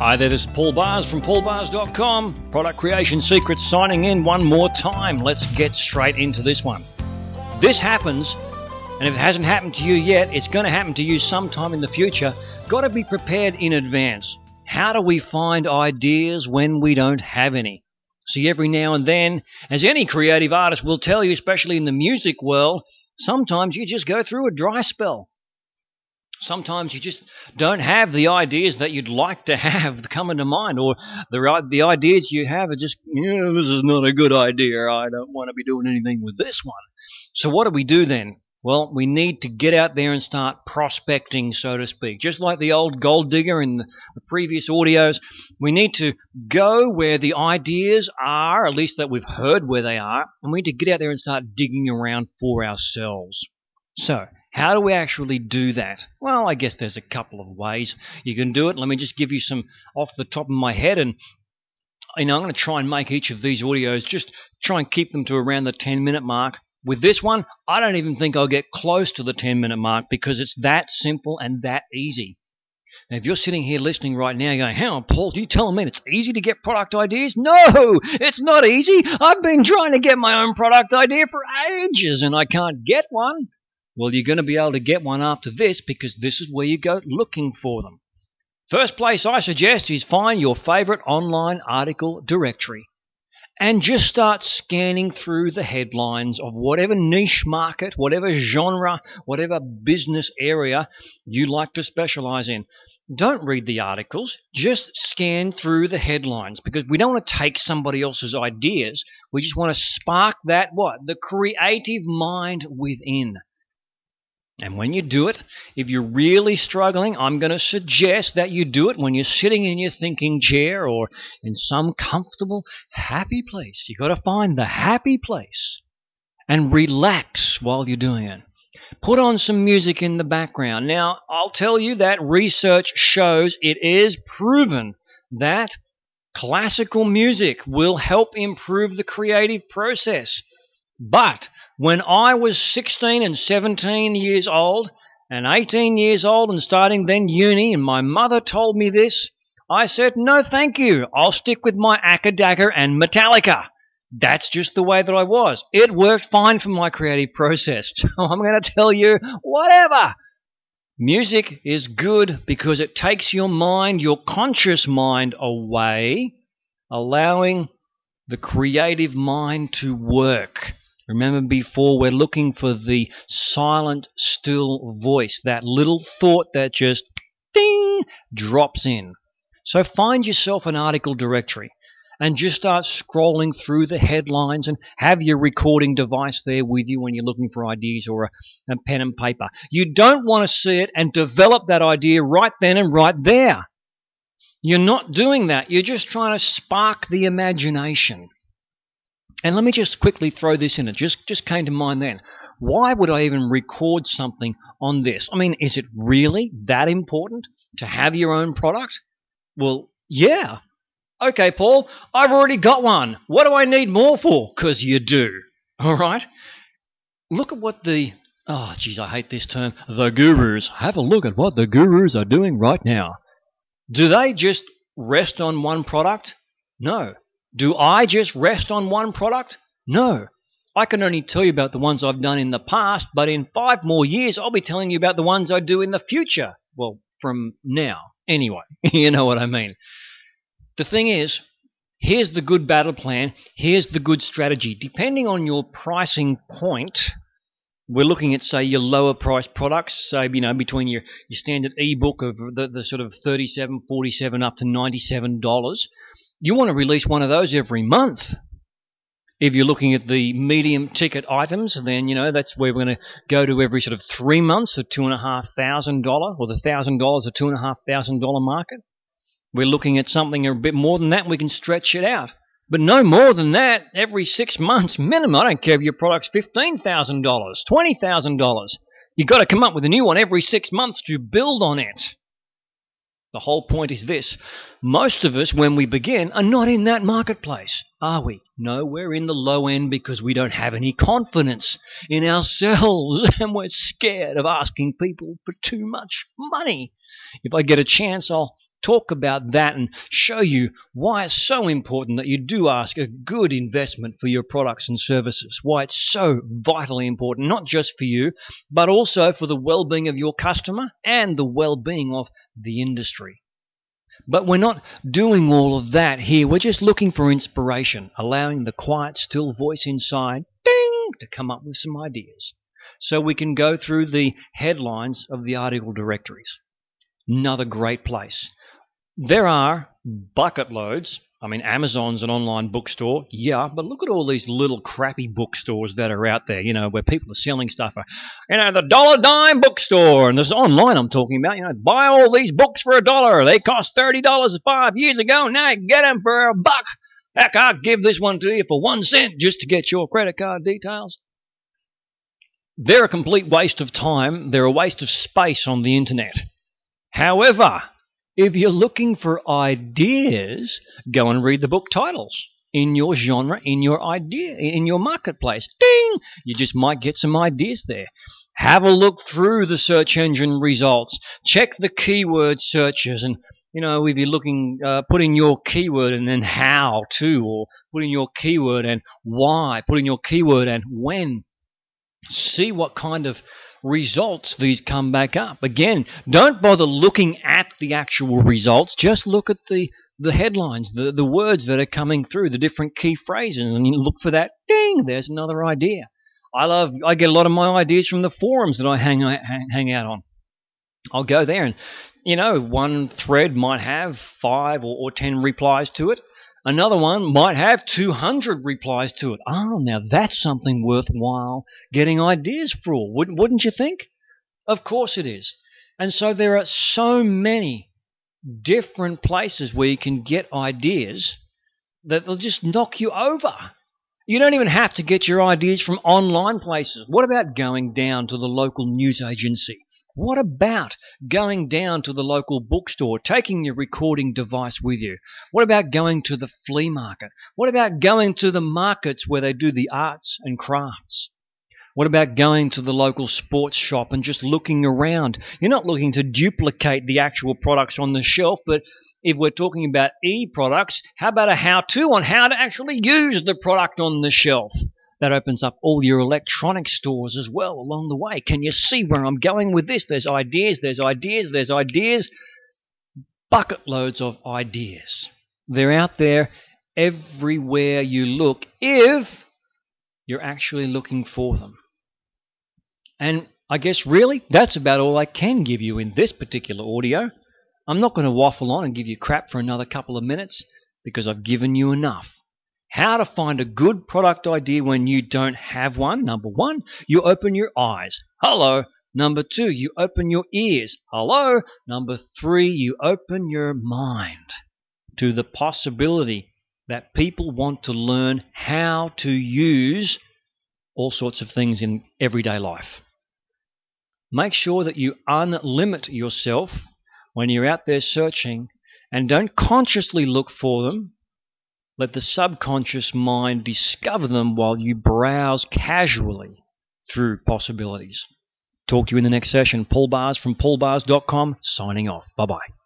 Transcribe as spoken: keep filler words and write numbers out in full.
Hi there, this is Paul Bars from paul bars dot com. Product Creation Secrets signing in one more time. Let's get straight into this one. This happens, and if it hasn't happened to you yet, it's going to happen to you sometime in the future. Got to be prepared in advance. How do we find ideas when we don't have any? See, every now and then, as any creative artist will tell you, especially in the music world, sometimes you just go through a dry spell. Sometimes you just don't have the ideas that you'd like to have come into mind, or the the ideas you have are just, yeah, this is not a good idea. I don't want to be doing anything with this one. So what do we do then? Well, we need to get out there and start prospecting, so to speak. Just like the old gold digger in the, the previous audios, we need to go where the ideas are, at least that we've heard where they are, and we need to get out there and start digging around for ourselves. So, how do we actually do that? Well, I guess there's a couple of ways you can do it. Let me just give you some off the top of my head, and you know, I'm going to try and make each of these audios, just try and keep them to around the ten minute mark. With this one, I don't even think I'll get close to the ten minute mark because it's that simple and that easy. Now, if you're sitting here listening right now going, hang on, Paul, do you tell me it's easy to get product ideas? No, it's not easy. I've been trying to get my own product idea for ages and I can't get one. Well, you're going to be able to get one after this because this is where you go looking for them. First place I suggest is find your favorite online article directory and just start scanning through the headlines of whatever niche market, whatever genre, whatever business area you like to specialize in. Don't read the articles, just scan through the headlines because we don't want to take somebody else's ideas. We just want to spark that, what? The creative mind within. And when you do it, if you're really struggling, I'm going to suggest that you do it when you're sitting in your thinking chair or in some comfortable, happy place. You've got to find the happy place and relax while you're doing it. Put on some music in the background. Now, I'll tell you that research shows it is proven that classical music will help improve the creative process. But when I was sixteen and seventeen years old and eighteen years old and starting then uni, and my mother told me this, I said, no thank you, I'll stick with my Akadagger and Metallica. That's just the way that I was. It worked fine for my creative process. So I'm going to tell you, whatever. Music is good because it takes your mind, your conscious mind away, allowing the creative mind to work. Remember before, we're looking for the silent, still voice, that little thought that just ding drops in. So find yourself an article directory and just start scrolling through the headlines and have your recording device there with you when you're looking for ideas or a, a pen and paper. You don't want to see it and develop that idea right then and right there. You're not doing that. You're just trying to spark the imagination. And let me just quickly throw this in. It just, just came to mind then. Why would I even record something on this? I mean, is it really that important to have your own product? Well, yeah. Okay, Paul, I've already got one. What do I need more for? Because you do. All right? Look at what the, oh, geez, I hate this term, the gurus. Have a look at what the gurus are doing right now. Do they just rest on one product? No. Do I just rest on one product? No. I can only tell you about the ones I've done in the past, but in five more years, I'll be telling you about the ones I do in the future. Well, from now. Anyway, you know what I mean. The thing is, here's the good battle plan. Here's the good strategy. Depending on your pricing point, we're looking at, say, your lower priced products, say, you know, between your, your standard ebook of the, the sort of thirty-seven dollars, forty-seven dollars up to ninety-seven dollars. You want to release one of those every month. If you're looking at the medium ticket items, then, you know, that's where we're going to go to every sort of three months, the two and a half thousand dollar, or the thousand dollars, the two and a half thousand dollar market. We're looking at something a bit more than that, and we can stretch it out. But no more than that, every six months minimum. I don't care if your product's fifteen thousand dollars, twenty thousand dollars. You've got to come up with a new one every six months to build on it. The whole point is this. Most of us, when we begin, are not in that marketplace, are we? No, we're in the low end because we don't have any confidence in ourselves and we're scared of asking people for too much money. If I get a chance, I'll talk about that and show you why it's so important that you do ask a good investment for your products and services, why it's so vitally important, not just for you, but also for the well-being of your customer and the well-being of the industry. But we're not doing all of that here. We're just looking for inspiration, allowing the quiet, still voice inside, ding, to come up with some ideas, so we can go through the headlines of the article directories. Another great place. There are bucket loads. I mean, Amazon's an online bookstore, yeah, but look at all these little crappy bookstores that are out there, you know, where people are selling stuff. You know, the dollar dime bookstore, and there's online I'm talking about, you know, buy all these books for a dollar. They cost thirty dollars five years ago. Now you get them for a buck. Heck, I'll give this one to you for one cent just to get your credit card details. They're a complete waste of time. They're a waste of space on the internet. However, if you're looking for ideas, go and read the book titles in your genre, in your idea, in your marketplace. Ding! You just might get some ideas there. Have a look through the search engine results. Check the keyword searches, and you know, if you're looking, uh, put in your keyword and then how to, or put in your keyword and why, put in your keyword and when. See what kind of results these come back up. Again, don't bother looking at the actual results. Just look at the, the headlines, the, the words that are coming through, the different key phrases, and you look for that. Ding! There's another idea. I love. I get a lot of my ideas from the forums that I hang hang, hang out on. I'll go there, and you know, one thread might have five or, or ten replies to it. Another one might have two hundred replies to it. Oh, now that's something worthwhile getting ideas for, wouldn't you think? Of course it is. And so there are so many different places where you can get ideas that they'll just knock you over. You don't even have to get your ideas from online places. What about going down to the local news agency? What about going down to the local bookstore, taking your recording device with you? What about going to the flea market? What about going to the markets where they do the arts and crafts? What about going to the local sports shop and just looking around? You're not looking to duplicate the actual products on the shelf, but if we're talking about e-products, how about a how-to on how to actually use the product on the shelf? That opens up all your electronic stores as well along the way. Can you see where I'm going with this? There's ideas, there's ideas, there's ideas. Bucket loads of ideas. They're out there everywhere you look if you're actually looking for them. And I guess really that's about all I can give you in this particular audio. I'm not going to waffle on and give you crap for another couple of minutes because I've given you enough. How to find a good product idea when you don't have one. Number one, you open your eyes. Hello. Number two, you open your ears. Hello. Number three, you open your mind to the possibility that people want to learn how to use all sorts of things in everyday life. Make sure that you unlimit yourself when you're out there searching and don't consciously look for them. Let the subconscious mind discover them while you browse casually through possibilities. Talk to you in the next session. Paul Bars from paul bars dot com, signing off. Bye-bye.